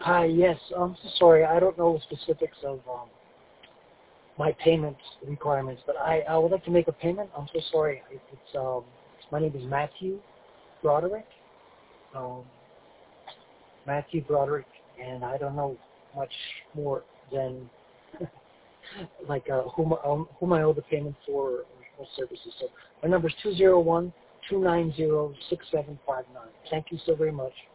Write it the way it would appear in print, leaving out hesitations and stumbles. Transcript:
Hi, yes. I'm so sorry. I don't know the specifics of my payment requirements, but I would like to make a payment. I'm so sorry. My name is Matthew Broderick. Um, Matthew Broderick, and I don't know much more than like whom I owe the payment for services. So my number is 201-290-6759. Thank you so very much.